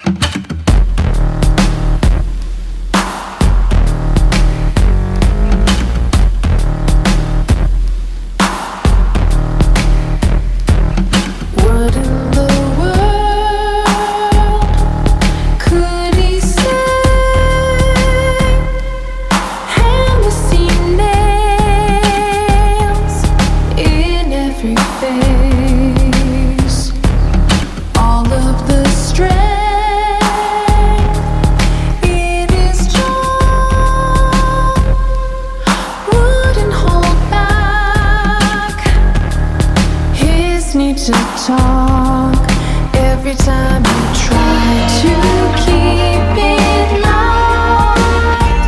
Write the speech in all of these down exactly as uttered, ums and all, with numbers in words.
To talk every time you try to keep it light.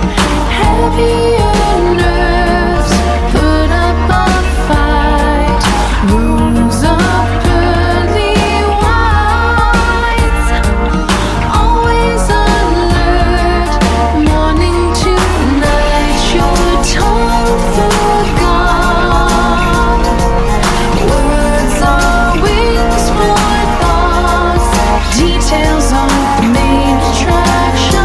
Heavier nerves put up a fight. Rules of pearly whites, always alert, morning to night. Your tongue forgot. Words are wings for thoughts, details of the main attraction.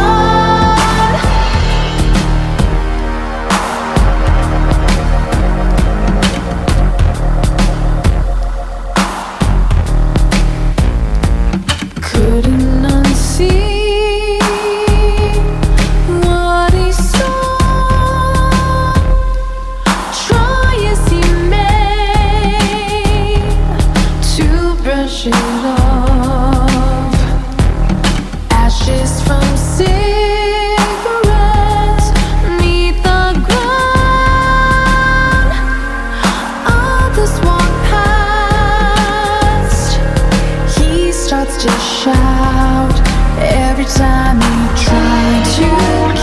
Couldn't unsee what he saw. Try as he may to brush it off. Ashes from cigarettes meet the ground. Others walk past. He starts to shout every time you try to